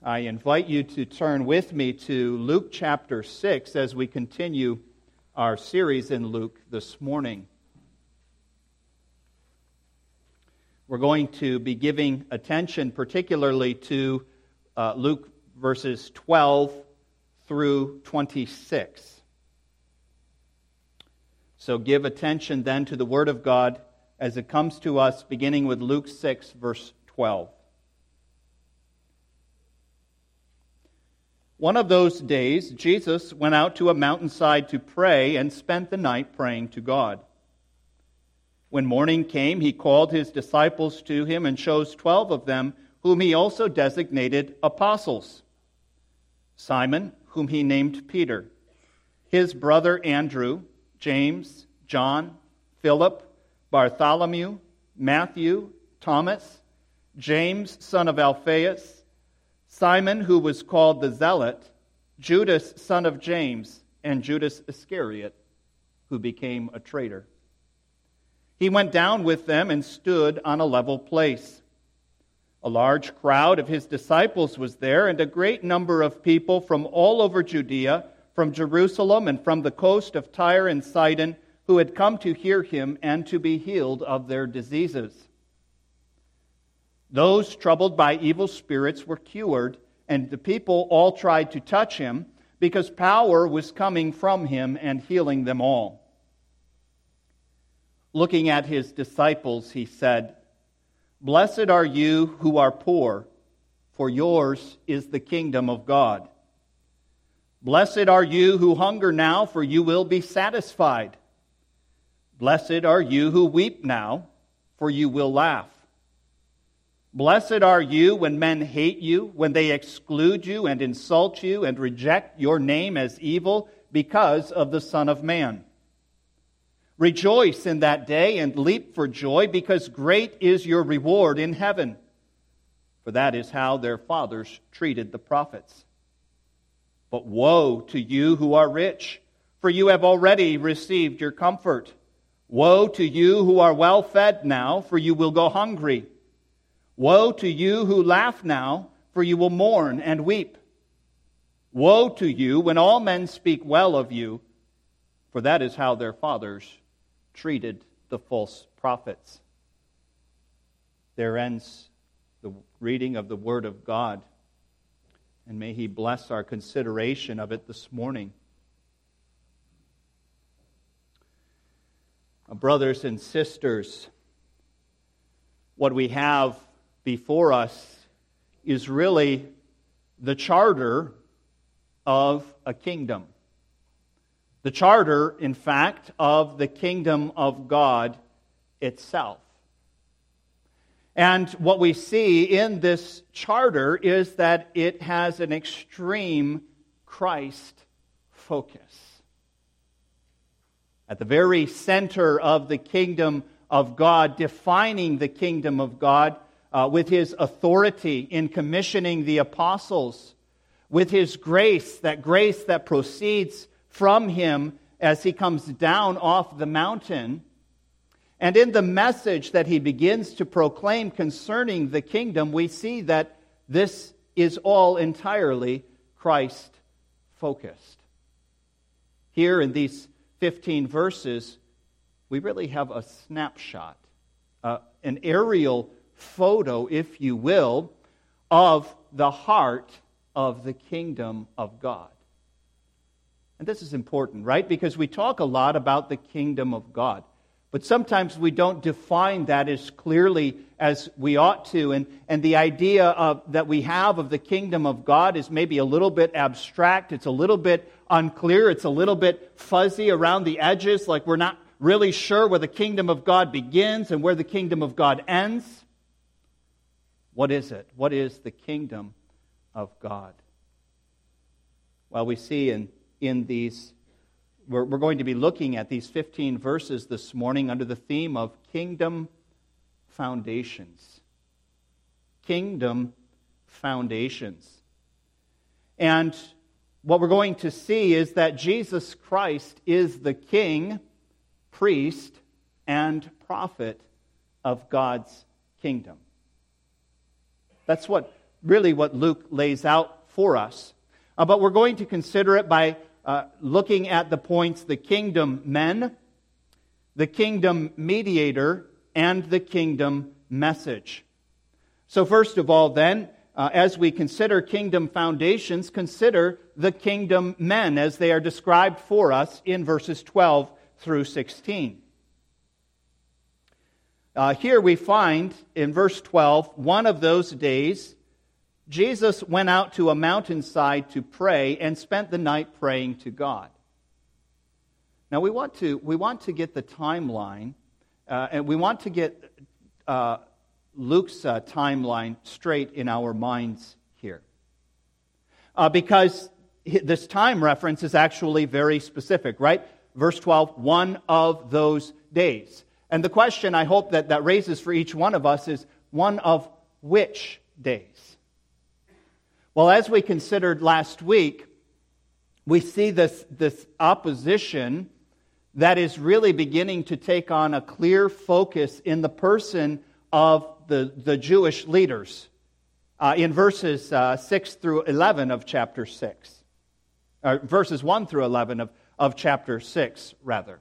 I invite you to turn with me to Luke chapter 6 as we continue our series in Luke this morning. We're going to be giving attention particularly to Luke verses 12 through 26. So give attention then to the Word of God as it comes to us, beginning with Luke 6, verse 12. One of those days, Jesus went out to a mountainside to pray and spent the night praying to God. When morning came, he called his disciples to him and chose 12 of them, whom he also designated apostles. Simon, whom he named Peter, his brother Andrew, James, John, Philip, Bartholomew, Matthew, Thomas, James, son of Alphaeus, Simon, who was called the Zealot, Judas, son of James, and Judas Iscariot, who became a traitor. He went down with them and stood on a level place. A large crowd of his disciples was there, and a great number of people from all over Judea, from Jerusalem, and from the coast of Tyre and Sidon, who had come to hear him and to be healed of their diseases. Those troubled by evil spirits were cured, and the people all tried to touch him, because power was coming from him and healing them all. Looking at his disciples, he said, "Blessed are you who are poor, for yours is the kingdom of God. Blessed are you who hunger now, for you will be satisfied. Blessed are you who weep now, for you will laugh. Blessed are you when men hate you, when they exclude you and insult you and reject your name as evil because of the Son of Man. Rejoice in that day and leap for joy, because great is your reward in heaven. For that is how their fathers treated the prophets. But woe to you who are rich, for you have already received your comfort. Woe to you who are well fed now, for you will go hungry. Woe to you who laugh now, for you will mourn and weep. Woe to you when all men speak well of you, for that is how their fathers treated the false prophets." There ends the reading of the Word of God, and may He bless our consideration of it this morning. Brothers and sisters, what we have before us is really the charter of a kingdom. The charter, in fact, of the kingdom of God itself. And what we see in this charter is that it has an extreme Christ focus. At the very center of the kingdom of God, defining the kingdom of God, with His authority in commissioning the apostles, with His grace that proceeds from Him as He comes down off the mountain, and in the message that He begins to proclaim concerning the kingdom, we see that this is all entirely Christ-focused. Here in these 15 verses, we really have a snapshot, an aerial photo, if you will, of the heart of the kingdom of God. And this is important, right? Because we talk a lot about the kingdom of God, but sometimes we don't define that as clearly as we ought to. And the idea that we have of the kingdom of God is maybe a little bit abstract. It's a little bit unclear. It's a little bit fuzzy around the edges, like we're not really sure where the kingdom of God begins and where the kingdom of God ends. What is it? What is the kingdom of God? Well, we see in these, we're going to be looking at these 15 verses this morning under the theme of kingdom foundations. Kingdom foundations. And what we're going to see is that Jesus Christ is the king, priest, and prophet of God's kingdom. That's what really what Luke lays out for us. But we're going to consider it by looking at the points: the kingdom men, the kingdom mediator, and the kingdom message. So first of all then, as we consider kingdom foundations, consider the kingdom men as they are described for us in verses 12 through 16. Here we find in verse 12, one of those days, Jesus went out to a mountainside to pray and spent the night praying to God. Now we want to get the timeline, and we want to get Luke's timeline straight in our minds here. Because this time reference is actually very specific, right? Verse 12, one of those days. And the question I hope that raises for each one of us is, one of which days? Well, as we considered last week, we see this opposition that is really beginning to take on a clear focus in the person of the Jewish leaders in verses 6 through 11 of chapter 6. Or verses 1 through 11 of chapter 6, rather.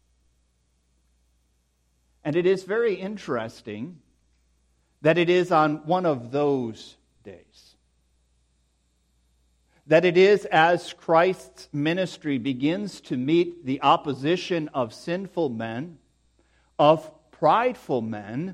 And it is very interesting that it is on one of those days, that it is as Christ's ministry begins to meet the opposition of sinful men, of prideful men,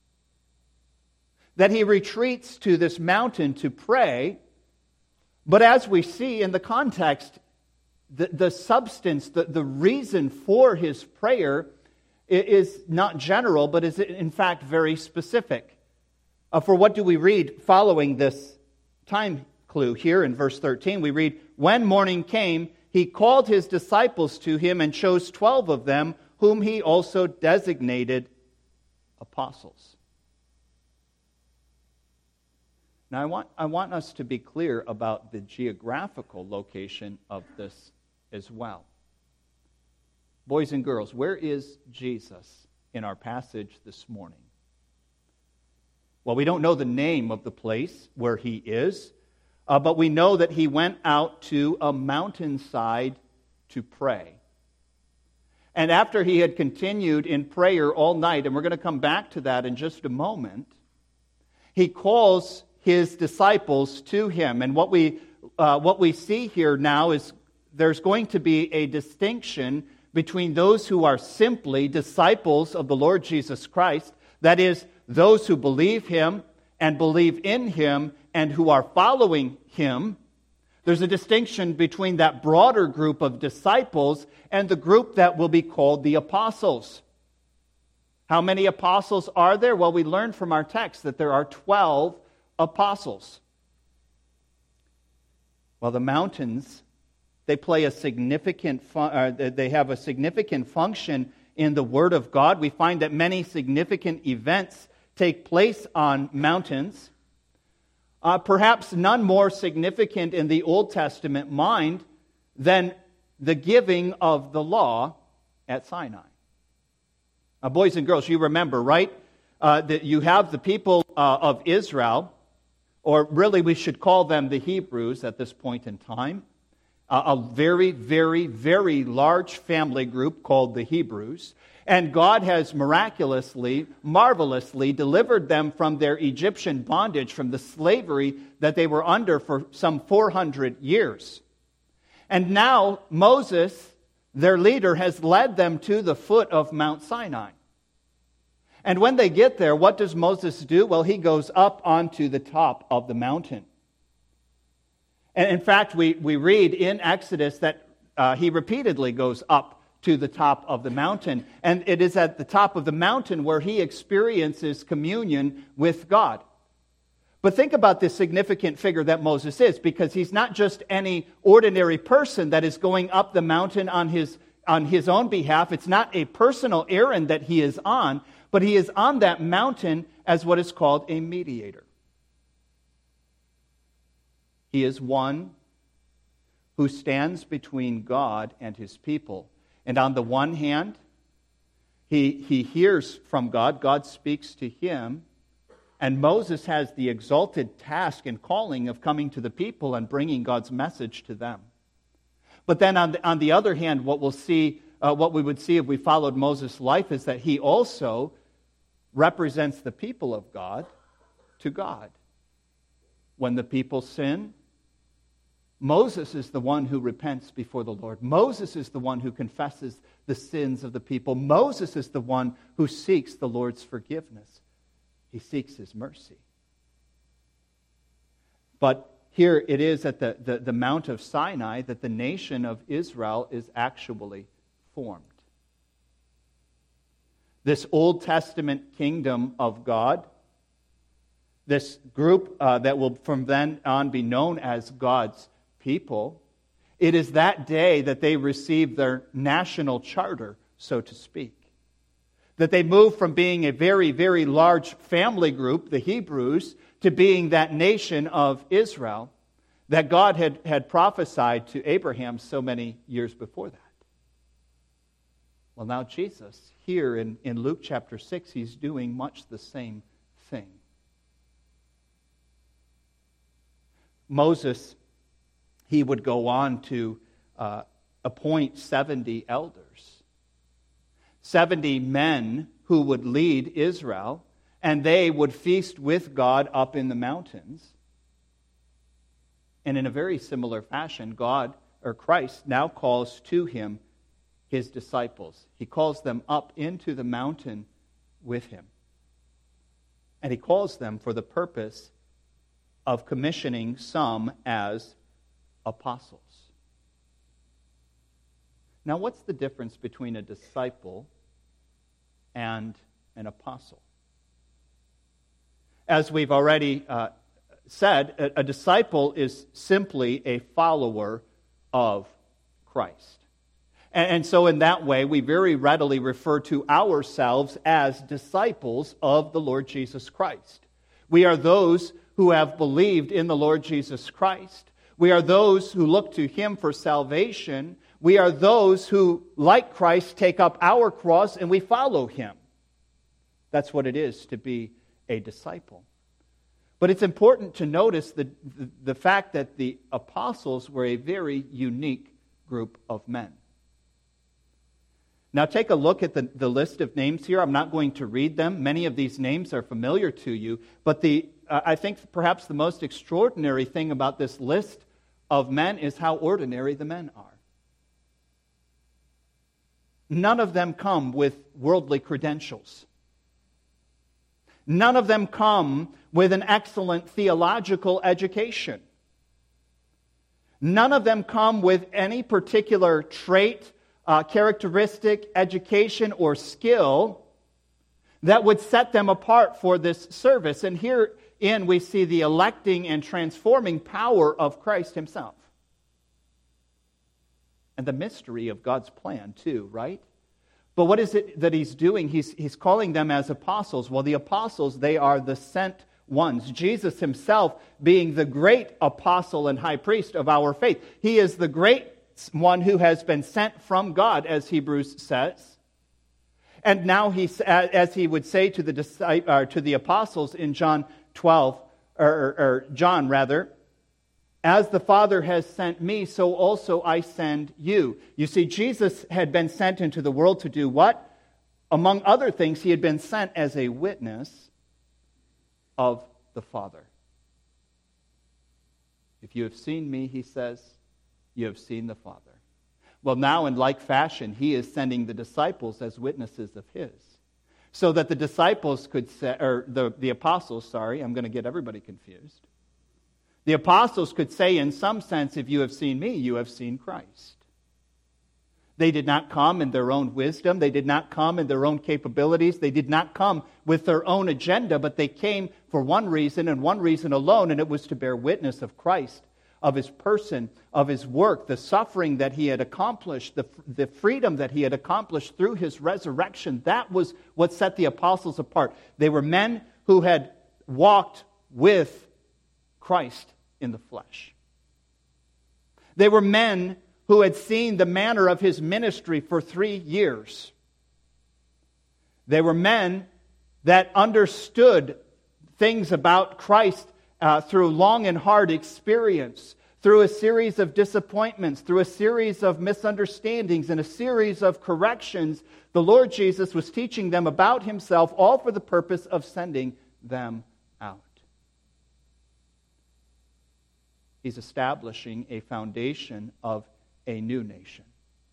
that he retreats to this mountain to pray. But as we see in the context, the substance, the reason for his prayer is not general, but is in fact very specific. For what do we read following this time clue here in verse 13? We read, when morning came, he called his disciples to him and chose 12 of them, whom he also designated apostles. Now, I want us to be clear about the geographical location of this as well. Boys and girls, where is Jesus in our passage this morning? Well, we don't know the name of the place where he is, but we know that he went out to a mountainside to pray. And after he had continued in prayer all night, and we're going to come back to that in just a moment, he calls his disciples to him. And what we see here now is there's going to be a distinction between those who are simply disciples of the Lord Jesus Christ, that is, those who believe him and believe in him and who are following him. There's a distinction between that broader group of disciples and the group that will be called the apostles. How many apostles are there? Well, we learned from our text that there are 12 apostles. Well, the mountains, they play a significant they have a significant function in the Word of God. We find that many significant events take place on mountains. Perhaps none more significant in the Old Testament mind than the giving of the law at Sinai. Boys and girls, you remember, right? That you have the people of Israel, or really we should call them the Hebrews at this point in time. A very, very, very large family group called the Hebrews. And God has miraculously, marvelously delivered them from their Egyptian bondage, from the slavery that they were under for some 400 years. And now Moses, their leader, has led them to the foot of Mount Sinai. And when they get there, what does Moses do? Well, he goes up onto the top of the mountain. And in fact, we read in Exodus that he repeatedly goes up to the top of the mountain. And it is at the top of the mountain where he experiences communion with God. But think about this significant figure that Moses is, because he's not just any ordinary person that is going up the mountain on his own behalf. It's not a personal errand that he is on, but he is on that mountain as what is called a mediator. He is one who stands between God and his people. And on the one hand, he hears from God. God speaks to him. And Moses has the exalted task and calling of coming to the people and bringing God's message to them. But then on the other hand, what we would see if we followed Moses' life is that he also represents the people of God to God. When the people sin, Moses is the one who repents before the Lord. Moses is the one who confesses the sins of the people. Moses is the one who seeks the Lord's forgiveness. He seeks his mercy. But here it is at the Mount of Sinai that the nation of Israel is actually formed. This Old Testament kingdom of God, this group that will from then on be known as God's people, it is that day that they receive their national charter, so to speak. That they move from being a very, very large family group, the Hebrews, to being that nation of Israel that God had prophesied to Abraham so many years before that. Well, now Jesus, here in Luke chapter 6, he's doing much the same thing. Moses, he would go on to appoint 70 elders. 70 men who would lead Israel, and they would feast with God up in the mountains. And in a very similar fashion, God, or Christ, now calls to him his disciples. He calls them up into the mountain with him. And he calls them for the purpose of commissioning some as apostles. Now, what's the difference between a disciple and an apostle? As we've already said, a disciple is simply a follower of Christ. And so in that way, we very readily refer to ourselves as disciples of the Lord Jesus Christ. We are those who have believed in the Lord Jesus Christ. We are those who look to him for salvation. We are those who, like Christ, take up our cross and we follow him. That's what it is to be a disciple. But it's important to notice the fact that the apostles were a very unique group of men. Now take a look at the list of names here. I'm not going to read them. Many of these names are familiar to you. But I think perhaps the most extraordinary thing about this list of men is how ordinary the men are. None of them come with worldly credentials. None of them come with an excellent theological education. None of them come with any particular trait, characteristic, education, or skill that would set them apart for this service. And herein we see the electing and transforming power of Christ himself. And the mystery of God's plan too, right? But what is it that he's doing? He's calling them as apostles. Well, the apostles, they are the sent ones. Jesus himself being the great apostle and high priest of our faith. He is the great one who has been sent from God, as Hebrews says. And now as he would say to the apostles in John 12, or John rather, as the Father has sent me, so also I send you. You see, Jesus had been sent into the world to do what? Among other things, he had been sent as a witness of the Father. If you have seen me, he says, you have seen the Father. Well, now in like fashion, he is sending the disciples as witnesses of his. So that the disciples could say, or the apostles, I'm going to get everybody confused. The apostles could say, in some sense, if you have seen me, you have seen Christ. They did not come in their own wisdom. They did not come in their own capabilities. They did not come with their own agenda, but they came for one reason and one reason alone, and it was to bear witness of Christ, of his person, of his work, the suffering that he had accomplished, the freedom that he had accomplished through his resurrection. That was what set the apostles apart. They were men who had walked with Christ in the flesh. They were men who had seen the manner of his ministry for 3 years. They were men that understood things about Christ through long and hard experience, through a series of disappointments, through a series of misunderstandings, and a series of corrections. The Lord Jesus was teaching them about himself, all for the purpose of sending them out. He's establishing a foundation of a new nation.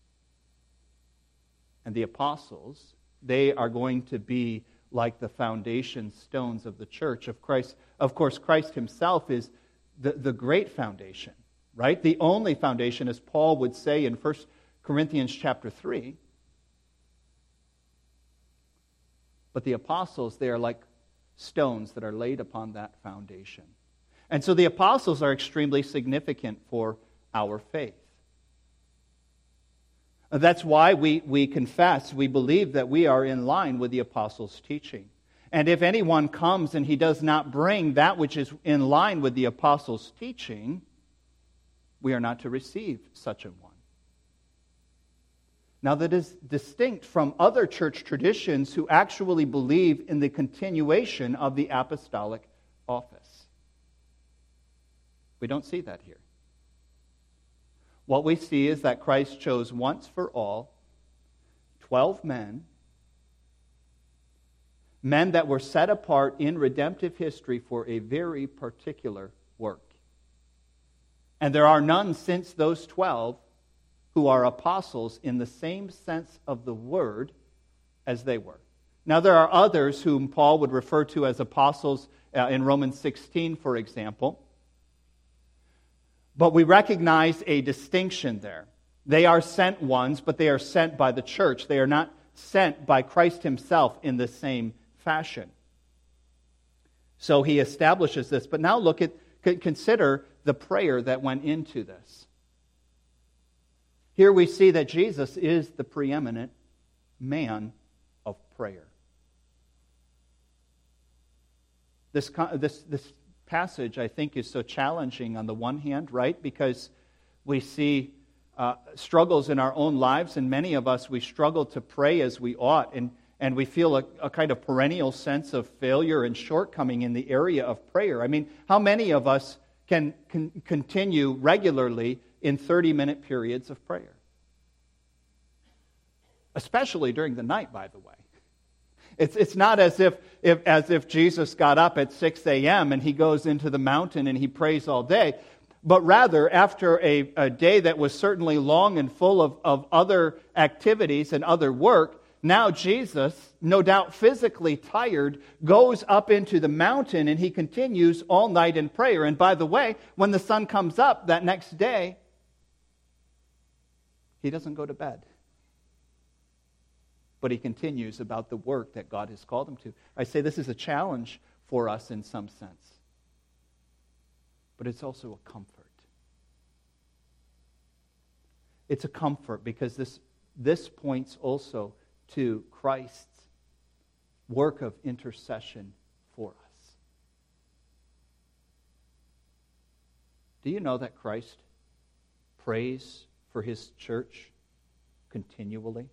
And the apostles, they are going to be like the foundation stones of the church of Christ. Of course, Christ himself is the great foundation, right? The only foundation, as Paul would say in 1 Corinthians chapter 3. But the apostles, they are like stones that are laid upon that foundation. And so the apostles are extremely significant for our faith. That's why we confess, we believe that we are in line with the apostles' teaching. And if anyone comes and he does not bring that which is in line with the apostles' teaching, we are not to receive such a one. Now, that is distinct from other church traditions who actually believe in the continuation of the apostolic office. We don't see that here. What we see is that Christ chose once for all 12 men that were set apart in redemptive history for a very particular work. And there are none since those 12 who are apostles in the same sense of the word as they were. Now, there are others whom Paul would refer to as apostles in Romans 16, for example. But we recognize a distinction there. They are sent ones, but they are sent by the church. They are not sent by Christ himself in the same fashion. So he establishes this. But now consider the prayer that went into this. Here we see that Jesus is the preeminent man of prayer. This passage, I think, is so challenging on the one hand, right? Because we see struggles in our own lives, and many of us, we struggle to pray as we ought, and we feel a kind of perennial sense of failure and shortcoming in the area of prayer. I mean, how many of us can continue regularly in 30-minute periods of prayer? Especially during the night, by the way. It's not as if Jesus got up at 6 a.m. and he goes into the mountain and he prays all day, but rather after a day that was certainly long and full of other activities and other work, now Jesus, no doubt physically tired, goes up into the mountain and he continues all night in prayer. And by the way, when the sun comes up that next day, he doesn't go to bed. But he continues about the work that God has called him to. I say this is a challenge for us in some sense. But it's also a comfort. It's a comfort because this points also to Christ's work of intercession for us. Do you know that Christ prays for his church continually?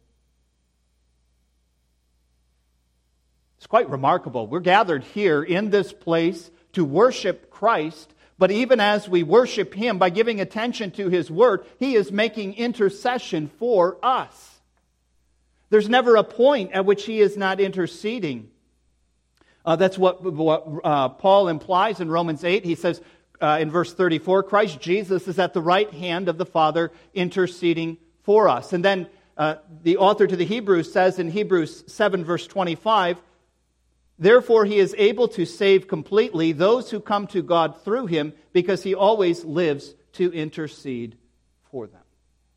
It's quite remarkable. We're gathered here in this place to worship Christ, but even as we worship him by giving attention to his word, he is making intercession for us. There's never a point at which he is not interceding. That's what Paul implies in Romans 8. He says in verse 34, Christ Jesus is at the right hand of the Father interceding for us. And then the author to the Hebrews says in Hebrews 7 verse 25, therefore, he is able to save completely those who come to God through him, because he always lives to intercede for them.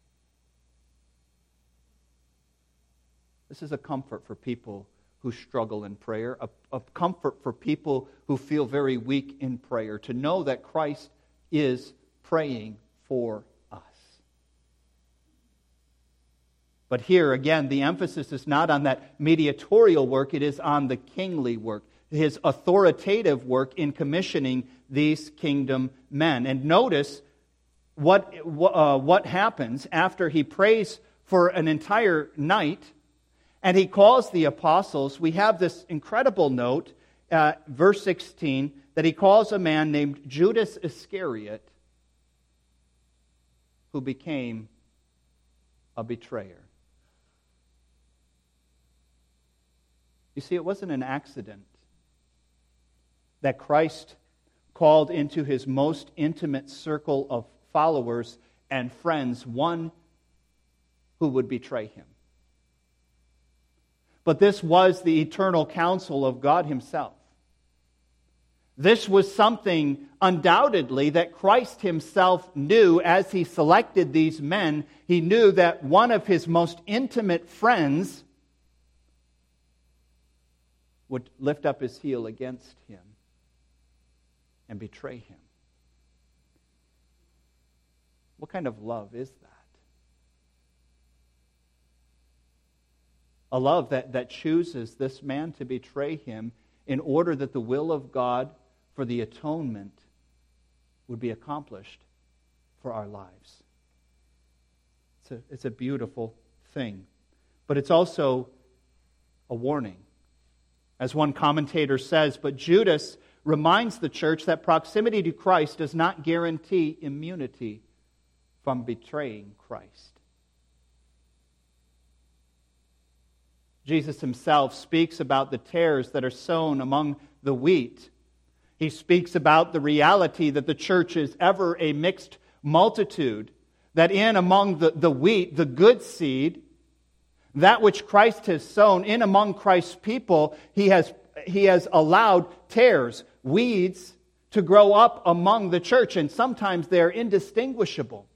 This is a comfort for people who struggle in prayer, a comfort for people who feel very weak in prayer, to know that Christ is praying for us. But here, again, the emphasis is not on that mediatorial work, it is on the kingly work, his authoritative work in commissioning these kingdom men. And notice what happens after he prays for an entire night, and he calls the apostles. We have this incredible note verse 16, that he calls a man named Judas Iscariot who became a betrayer. You see, it wasn't an accident that Christ called into his most intimate circle of followers and friends one who would betray him. But this was the eternal counsel of God himself. This was something undoubtedly that Christ himself knew as he selected these men. He knew that one of his most intimate friends would lift up his heel against him and betray him. What kind of love is that? A love that chooses this man to betray him in order that the will of God for the atonement would be accomplished for our lives. It's a beautiful thing. But it's also a warning. As one commentator says, but Judas reminds the church that proximity to Christ does not guarantee immunity from betraying Christ. Jesus himself speaks about the tares that are sown among the wheat. He speaks about the reality that the church is ever a mixed multitude, that in among the wheat, the good seed, that which Christ has sown, in among Christ's people, he has allowed tares, weeds, to grow up among the church, and sometimes they're indistinguishable.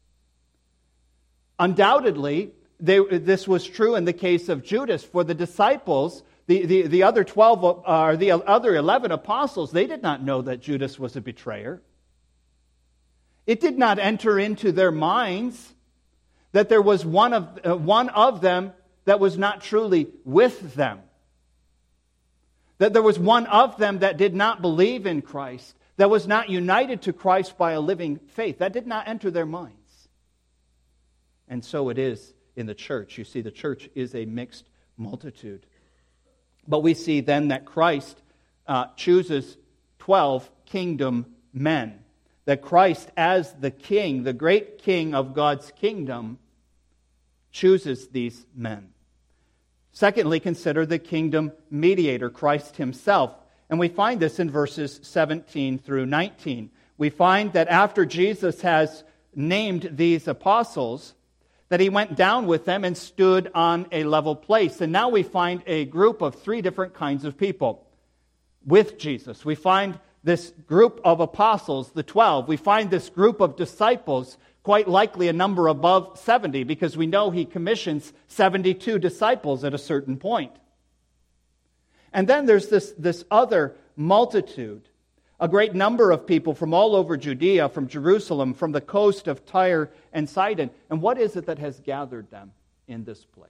Undoubtedly, this was true in the case of Judas. For the disciples, the other 12 or the other 11 apostles, they did not know that Judas was a betrayer. It did not enter into their minds that there was one of them that was not truly with them. That there was one of them that did not believe in Christ, that was not united to Christ by a living faith. That did not enter their minds. And so it is in the church. You see, the church is a mixed multitude. But we see then that Christ chooses 12 kingdom men. That Christ, as the king, the great king of God's kingdom, chooses these men. Secondly, consider the kingdom mediator, Christ himself. And we find this in verses 17 through 19. We find that after Jesus has named these apostles, that he went down with them and stood on a level place. And now we find a group of 3 different kinds of people with Jesus. We find this group of apostles, the 12. We find this group of disciples, quite likely a number above 70, because we know he commissions 72 disciples at a certain point. And then there's this other multitude, a great number of people from all over Judea, from Jerusalem, from the coast of Tyre and Sidon. And what is it that has gathered them in this place?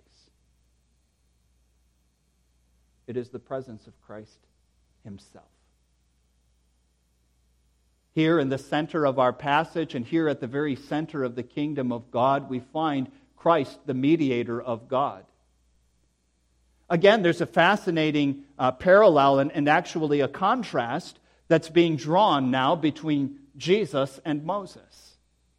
It is the presence of Christ himself. Here in the center of our passage, and here at the very center of the kingdom of God, we find Christ, the mediator of God. Again, there's a fascinating parallel and actually a contrast that's being drawn now between Jesus and Moses.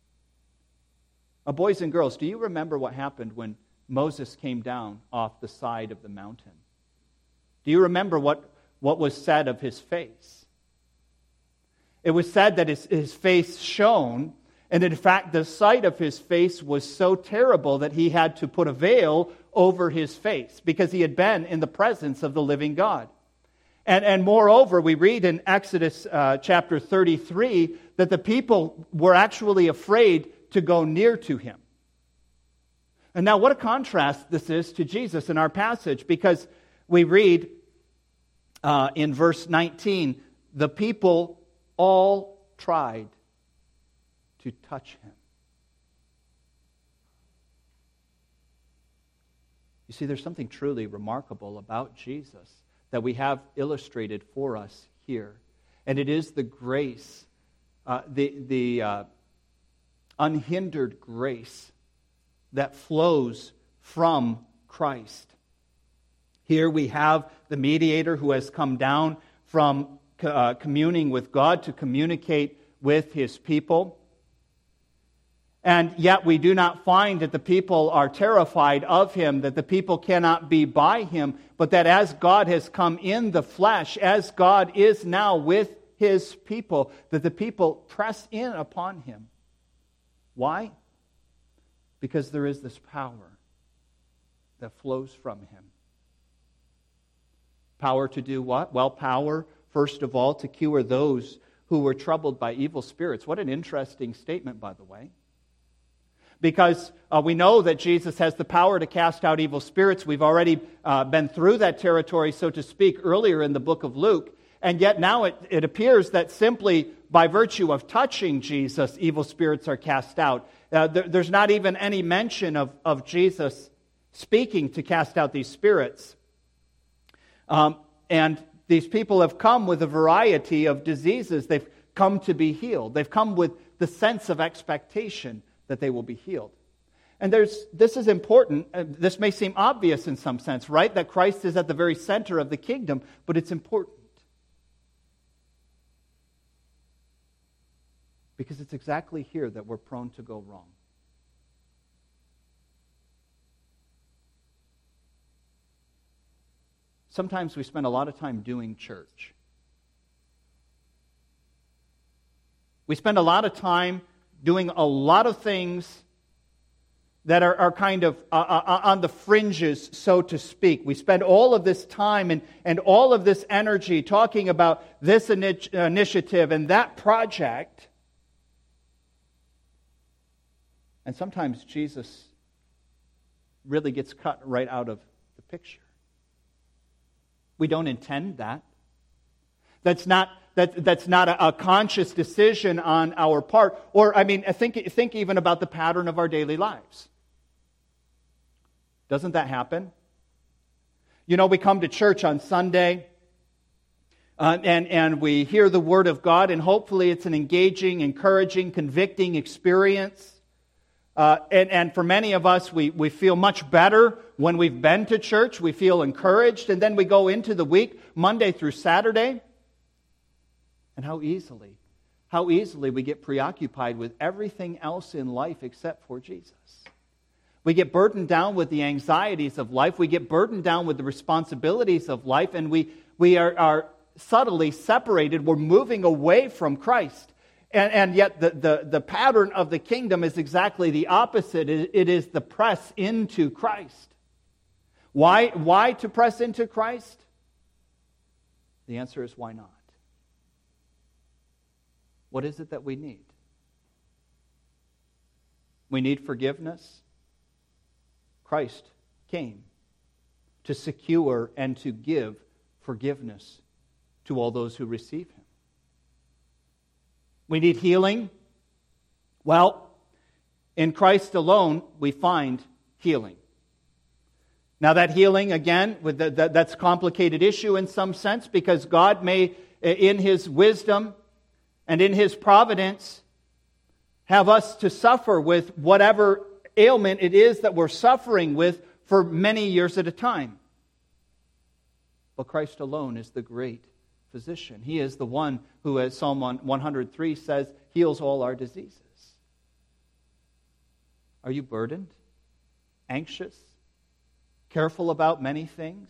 Boys and girls, do you remember what happened when Moses came down off the side of the mountain? Do you remember what was said of his face? It was said that his face shone, and in fact the sight of his face was so terrible that he had to put a veil over his face because he had been in the presence of the living God. And moreover, we read in Exodus chapter 33 that the people were actually afraid to go near to him. And now what a contrast this is to Jesus in our passage, because we read in verse 19, the people all tried to touch him. You see, there's something truly remarkable about Jesus that we have illustrated for us here. And it is the grace, the unhindered grace that flows from Christ. Here we have the mediator who has come down from communing with God to communicate with His people. And yet we do not find that the people are terrified of Him, that the people cannot be by Him, but that as God has come in the flesh, as God is now with His people, that the people press in upon Him. Why? Because there is this power that flows from Him. Power to do what? Well, power, first of all, to cure those who were troubled by evil spirits. What an interesting statement, by the way. Because we know that Jesus has the power to cast out evil spirits. We've already been through that territory, so to speak, earlier in the book of Luke. And yet now it appears that simply by virtue of touching Jesus, evil spirits are cast out. There's not even any mention of Jesus speaking to cast out these spirits. And these people have come with a variety of diseases. They've come to be healed. They've come with the sense of expectation that they will be healed. And this is important. This may seem obvious in some sense, right? That Christ is at the very center of the kingdom, but it's important. Because it's exactly here that we're prone to go wrong. Sometimes we spend a lot of time doing church. We spend a lot of time doing a lot of things that are kind of on the fringes, so to speak. We spend all of this time and all of this energy talking about this initiative and that project. And sometimes Jesus really gets cut right out of the picture. We don't intend that. That's not a conscious decision on our part. Or, I mean, think even about the pattern of our daily lives. Doesn't that happen? You know, we come to church on Sunday, and we hear the Word of God, and hopefully it's an engaging, encouraging, convicting experience. And for many of us, we feel much better when we've been to church. We feel encouraged, and then we go into the week, Monday through Saturday. And how easily we get preoccupied with everything else in life except for Jesus. We get burdened down with the anxieties of life. We get burdened down with the responsibilities of life, and we are subtly separated. We're moving away from Christ. And yet the pattern of the kingdom is exactly the opposite. It is the press into Christ. Why to press into Christ? The answer is why not? What is it that we need? We need forgiveness. Christ came to secure and to give forgiveness to all those who receive Him. We need healing. Well, in Christ alone, we find healing. Now that healing, again, that's a complicated issue in some sense, because God may, in His wisdom and in His providence, have us to suffer with whatever ailment it is that we're suffering with for many years at a time. But Christ alone is the great physician. He is the one who, as Psalm 103 says, heals all our diseases. Are you burdened? Anxious? Careful about many things?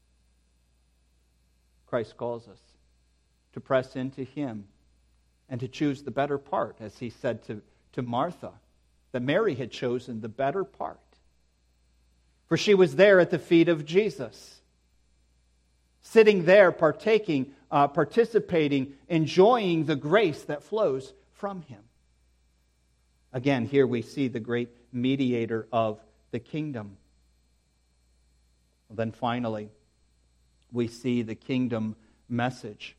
Christ calls us to press into Him and to choose the better part, as He said to Martha, that Mary had chosen the better part. For she was there at the feet of Jesus, sitting there, partaking, participating, enjoying the grace that flows from Him. Again, here we see the great mediator of the kingdom. Then finally, we see the kingdom message.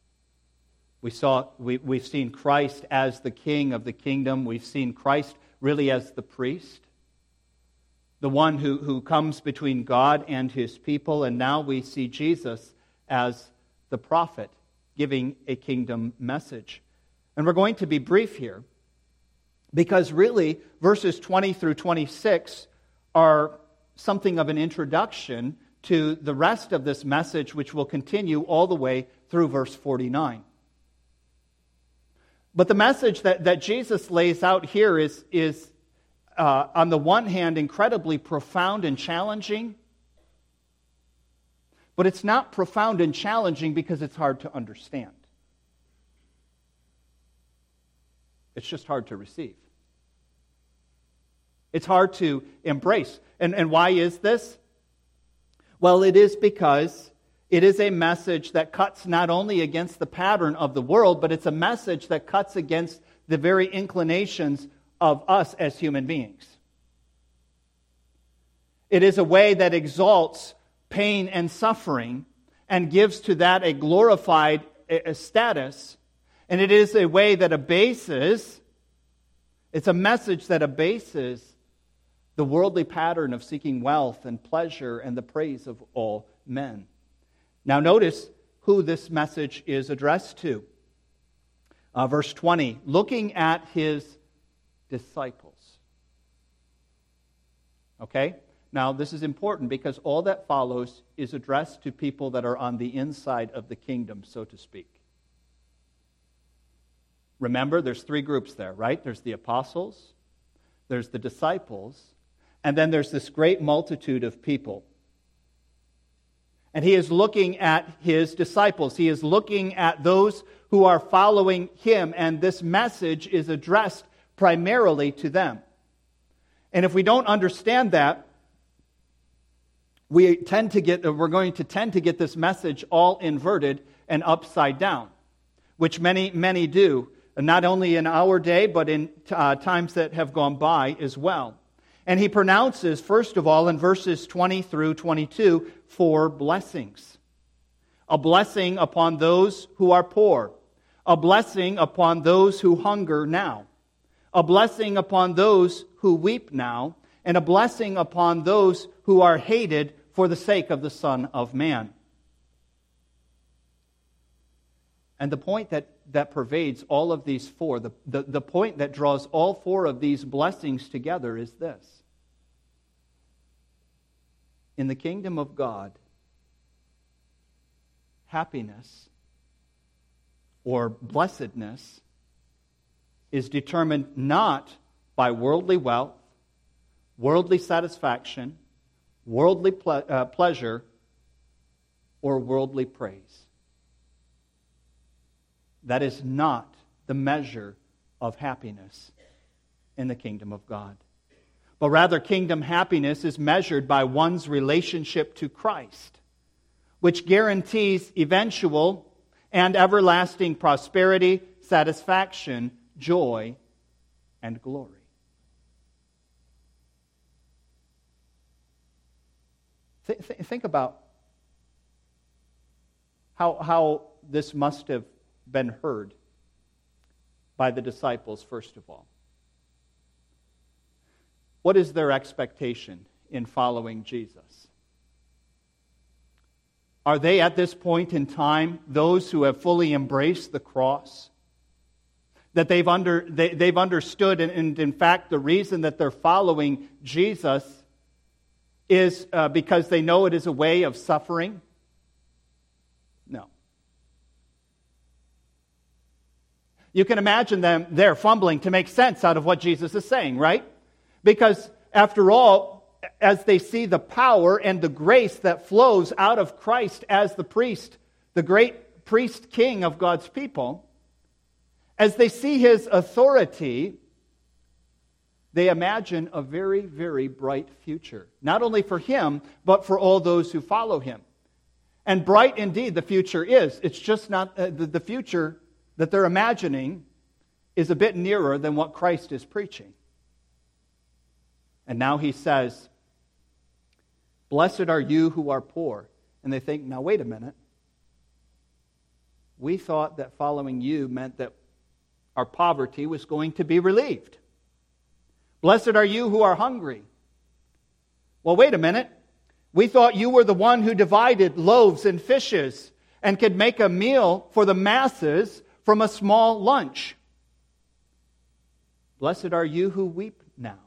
We've seen Christ as the king of the kingdom. We've seen Christ really as the priest, the one who comes between God and His people. And now we see Jesus as the prophet giving a kingdom message. And we're going to be brief here, because really verses 20 through 26 are something of an introduction to the rest of this message, which will continue all the way through verse 49. But the message that Jesus lays out here is on the one hand, incredibly profound and challenging. But it's not profound and challenging because it's hard to understand. It's just hard to receive. It's hard to embrace. And why is this? Well, it is because it is a message that cuts not only against the pattern of the world, but it's a message that cuts against the very inclinations of us as human beings. It is a way that exalts pain and suffering and gives to that a glorified status. And it is a way that abases, it's a message that abases the worldly pattern of seeking wealth and pleasure and the praise of all men. Now notice who this message is addressed to. Verse 20, looking at his disciples. Okay? Now this is important because all that follows is addressed to people that are on the inside of the kingdom, so to speak. Remember, there's three groups there, right? There's the apostles, there's the disciples, and then there's this great multitude of people. And he is looking at his disciples. He is looking at those who are following him, and this message is addressed primarily to them. And if we don't understand that, we're going to tend to get this message all inverted and upside down, which many do, not only in our day, but in times that have gone by as well. And he pronounces, first of all, in verses 20 through 22, 4 blessings. A blessing upon those who are poor. A blessing upon those who hunger now. A blessing upon those who weep now. And a blessing upon those who are hated for the sake of the Son of Man. And the point that pervades all of these four, the point that draws all four of these blessings together is this. In the kingdom of God, happiness or blessedness is determined not by worldly wealth, worldly satisfaction, worldly pleasure, or worldly praise. That is not the measure of happiness in the kingdom of God. But rather, kingdom happiness is measured by one's relationship to Christ, which guarantees eventual and everlasting prosperity, satisfaction, joy, and glory. Think about how this must have been heard by the disciples, first of all. What is their expectation in following Jesus? Are they at this point in time those who have fully embraced the cross? That they've understood, and in fact the reason that they're following Jesus is because they know it is a way of suffering? No. You can imagine them there fumbling to make sense out of what Jesus is saying, right? Because, after all, as they see the power and the grace that flows out of Christ as the priest, the great priest king of God's people, as they see his authority, they imagine a very, very bright future. Not only for him, but for all those who follow him. And bright indeed the future is. It's just not the future that they're imagining is a bit nearer than what Christ is preaching. And now he says, blessed are you who are poor. And they think, now wait a minute. We thought that following you meant that our poverty was going to be relieved. Blessed are you who are hungry. Well, wait a minute. We thought you were the one who divided loaves and fishes and could make a meal for the masses from a small lunch. Blessed are you who weep now.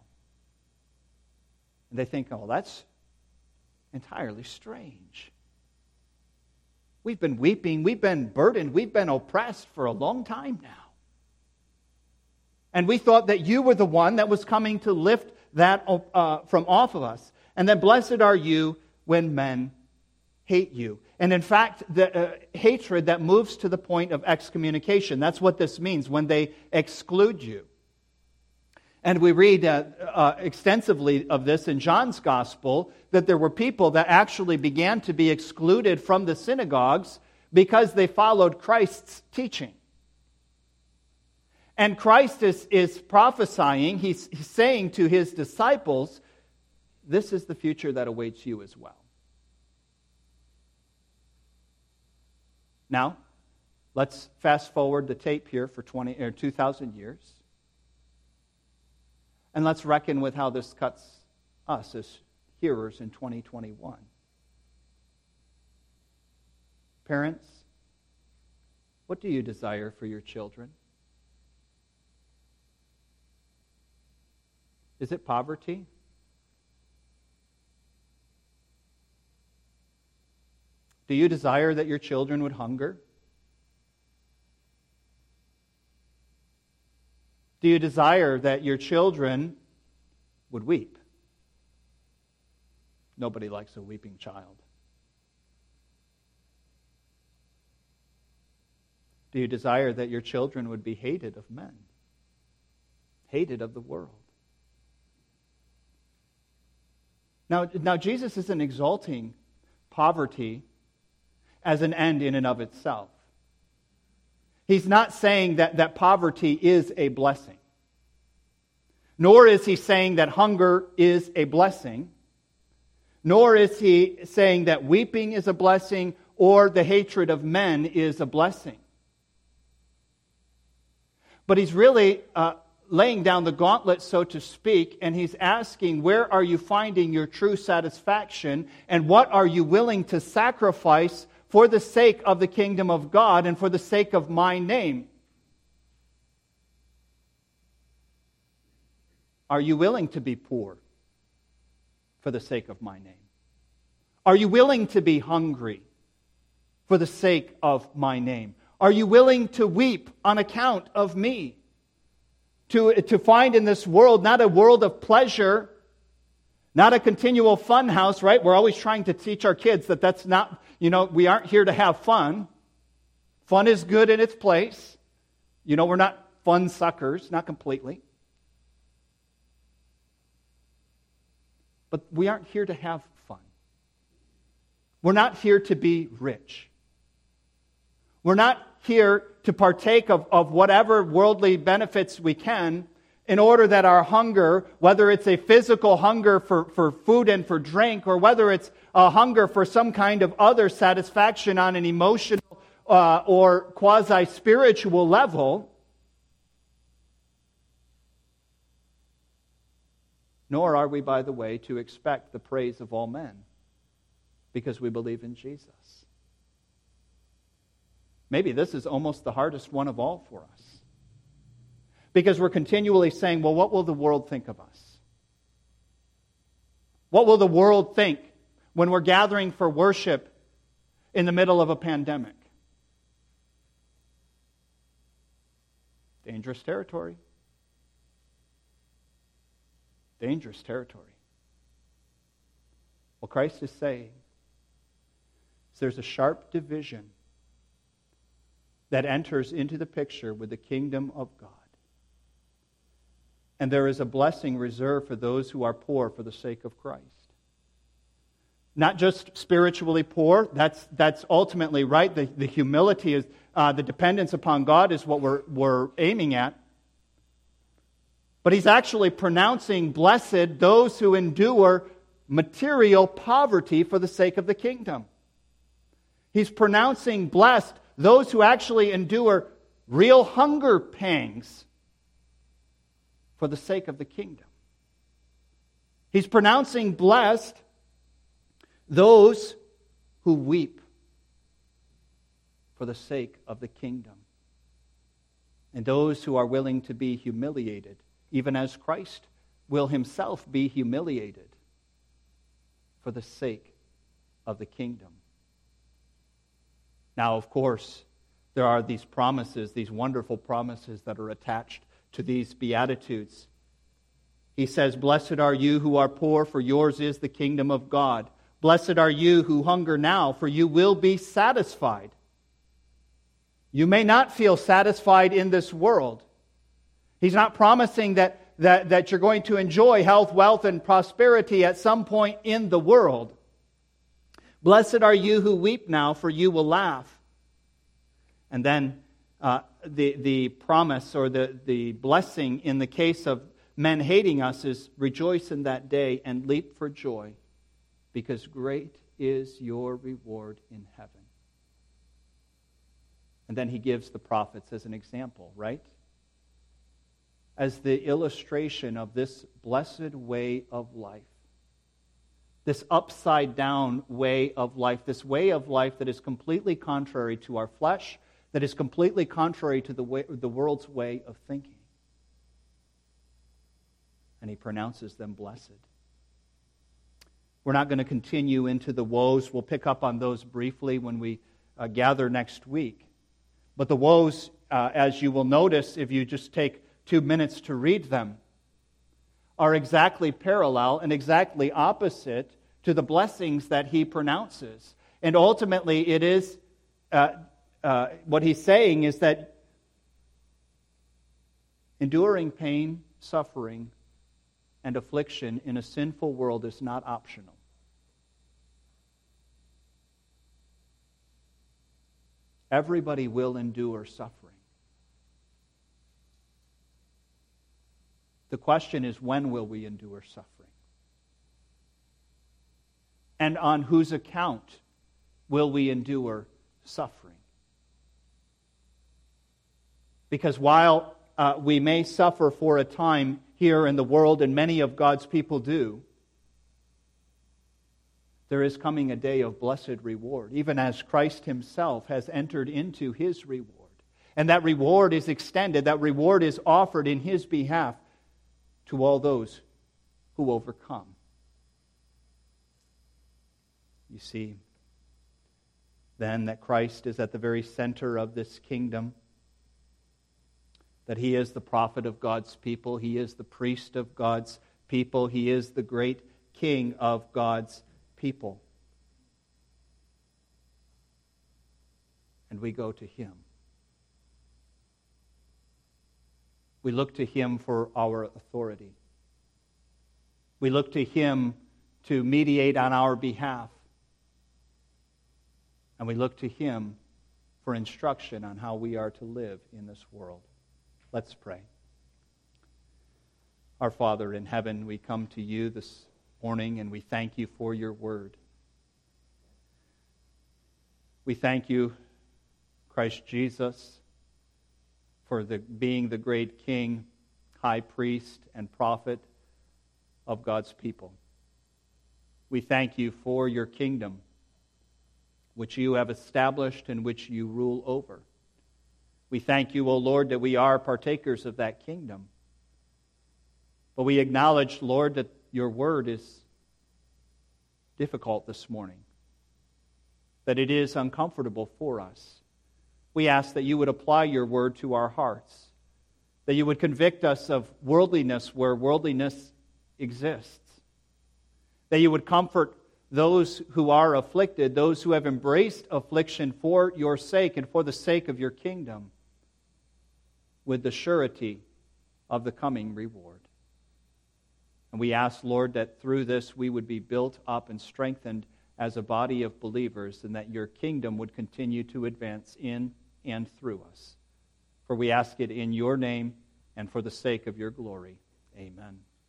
And they think, oh, that's entirely strange. We've been weeping, we've been burdened, we've been oppressed for a long time now. And we thought that you were the one that was coming to lift that from off of us. And then blessed are you when men hate you. And in fact, the hatred that moves to the point of excommunication. That's what this means, when they exclude you. And we read extensively of this in John's Gospel, that there were people that actually began to be excluded from the synagogues because they followed Christ's teaching. And Christ is prophesying, he's saying to his disciples, this is the future that awaits you as well. Now, let's fast forward the tape here for 2,000 years. And let's reckon with how this cuts us as hearers in 2021. Parents, what do you desire for your children? Is it poverty? Do you desire that your children would hunger? Do you desire that your children would weep? Nobody likes a weeping child. Do you desire that your children would be hated of men? Hated of the world? Now Jesus isn't exalting poverty as an end in and of itself. He's not saying that poverty is a blessing. Nor is he saying that hunger is a blessing. Nor is he saying that weeping is a blessing or the hatred of men is a blessing. But he's really laying down the gauntlet, so to speak, and he's asking, where are you finding your true satisfaction, and what are you willing to sacrifice for the sake of the kingdom of God and for the sake of my name? Are you willing to be poor for the sake of my name? Are you willing to be hungry for the sake of my name? Are you willing to weep on account of me? To find in this world not a world of pleasure, not a continual fun house, right? We're always trying to teach our kids that that's not, we aren't here to have fun. Fun is good in its place. We're not fun suckers, not completely. But we aren't here to have fun. We're not here to be rich. We're not here to partake of whatever worldly benefits we can in order that our hunger, whether it's a physical hunger for food and for drink, or whether it's a hunger for some kind of other satisfaction on an emotional or quasi-spiritual level, nor are we, by the way, to expect the praise of all men because we believe in Jesus. Maybe this is almost the hardest one of all for us. Because we're continually saying, well, what will the world think of us? What will the world think when we're gathering for worship in the middle of a pandemic? Dangerous territory. Dangerous territory. What Christ is saying is there's a sharp division that enters into the picture with the kingdom of God. And there is a blessing reserved for those who are poor for the sake of Christ. Not just spiritually poor, that's ultimately right. The humility is, the dependence upon God is what we're aiming at. But he's actually pronouncing blessed those who endure material poverty for the sake of the kingdom. He's pronouncing blessed those who actually endure real hunger pangs for the sake of the kingdom. He's pronouncing blessed those who weep for the sake of the kingdom, and those who are willing to be humiliated, even as Christ will himself be humiliated for the sake of the kingdom. Now, of course, there are these promises, these wonderful promises that are attached to these Beatitudes. He says, "Blessed are you who are poor, for yours is the kingdom of God. Blessed are you who hunger now, for you will be satisfied." You may not feel satisfied in this world. He's not promising that you're going to enjoy health, wealth, and prosperity at some point in the world. Blessed are you who weep now, for you will laugh. And then the promise or the blessing in the case of men hating us is, "Rejoice in that day and leap for joy, because great is your reward in heaven." And then he gives the prophets as an example, right? As the illustration of this blessed way of life. This upside-down way of life. This way of life that is completely contrary to our flesh, that is completely contrary to the world's way of thinking. And he pronounces them blessed. We're not going to continue into the woes. We'll pick up on those briefly when we gather next week. But the woes, as you will notice if you just take 2 minutes to read them, are exactly parallel and exactly opposite to the blessings that he pronounces. And ultimately, it is what he's saying is that enduring pain, suffering, and affliction in a sinful world is not optional. Everybody will endure suffering. The question is, when will we endure suffering? And on whose account will we endure suffering? Because while we may suffer for a time here in the world, and many of God's people do, there is coming a day of blessed reward, even as Christ himself has entered into his reward. And that reward is extended, that reward is offered in his behalf to all those who overcome. You see, then, that Christ is at the very center of this kingdom, that he is the prophet of God's people, he is the priest of God's people, he is the great king of God's people. And we go to him. We look to him for our authority. We look to him to mediate on our behalf. And we look to him for instruction on how we are to live in this world. Let's pray. Our Father in heaven, we come to you this morning and we thank you for your word. We thank you, Christ Jesus, for being the great King, high priest, and prophet of God's people. We thank you for your kingdom, which you have established and which you rule over. We thank you, O Lord, that we are partakers of that kingdom. But we acknowledge, Lord, that your word is difficult this morning, that it is uncomfortable for us. We ask that you would apply your word to our hearts, that you would convict us of worldliness where worldliness exists, that you would comfort those who are afflicted, those who have embraced affliction for your sake and for the sake of your kingdom, with the surety of the coming reward. And we ask, Lord, that through this we would be built up and strengthened as a body of believers, and that your kingdom would continue to advance in and through us. For we ask it in your name and for the sake of your glory. Amen.